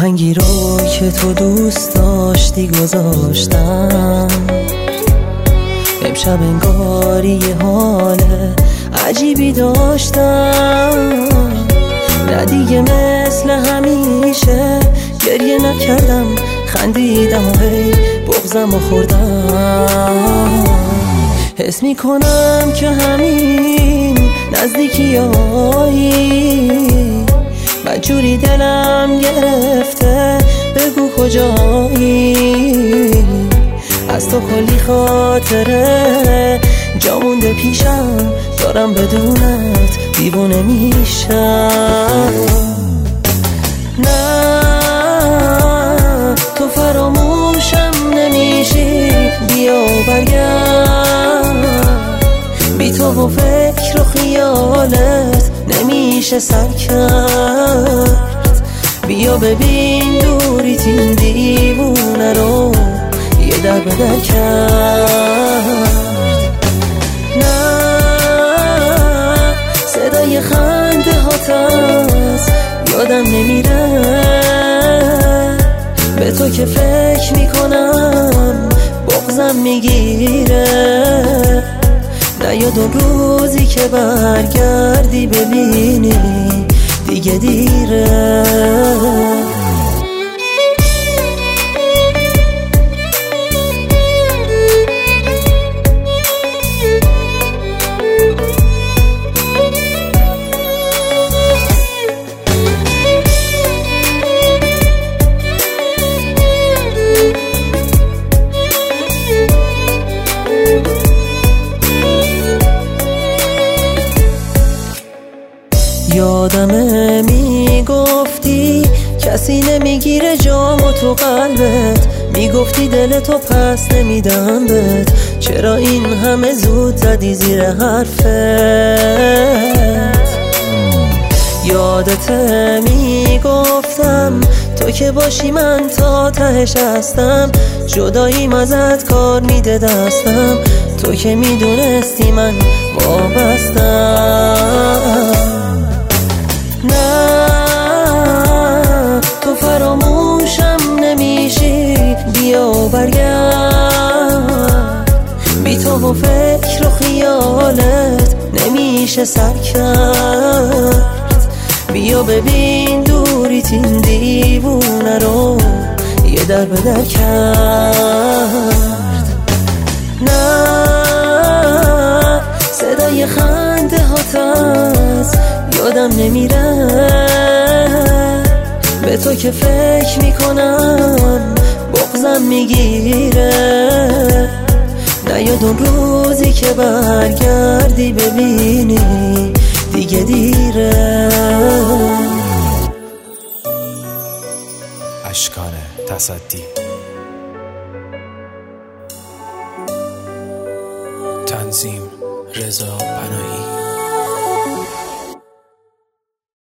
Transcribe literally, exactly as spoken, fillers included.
آهنگی رو که تو دوست داشتی گذاشتم. امشب انگاری یه حال عجیبی داشتم. نه دیگه مثل همیشه گریه نکردم، خندیدم و هی بغضم و خوردم. حس میکنم که همین نزدیکی هایی بدجوری دلم گرفته، بگو کجایی؟ از تو کلی خاطره جا مونده پیشم، دارم بدونت دیوونه میشم. نه تو فراموشم نمیشی، بیا برگرد. بی تو و فکر و خیالت نمیشه سر کرد. بیا ببین دوری تین دیوونه رو یه در به در کرد. نه صدای خنده هات هست یادم نمیره، به تو که فکر میکنم بغضم میگیره. نیاد اون روزی که برگردی ببینی دیگه دیره. یادمه میگفتی کسی نمیگیره جامو تو قلبت، میگفتی دلتو پس نمیدم بهت. چرا این همه زود زدی زیر حرفت؟ یادته میگفتم تو که باشی من تا تهش هستم، جداییم ازت کار میده دستم. تو که میدونستی من وابستم. نه تو فراموشم نمیشی، بیا برگرد. بی تو و فکر و خیالت نمیشه سر کرد. بیا ببین دوری تین دیوونه رو یه در به در کرد. نه صدای خنده هات هست یادم نمیره، به تو که فکر میکنم بغضم میگیره. نیاد اون روزی که برگردی ببینی دیگه دیره. اشکان تصدی، تنظیم رضا پناهی.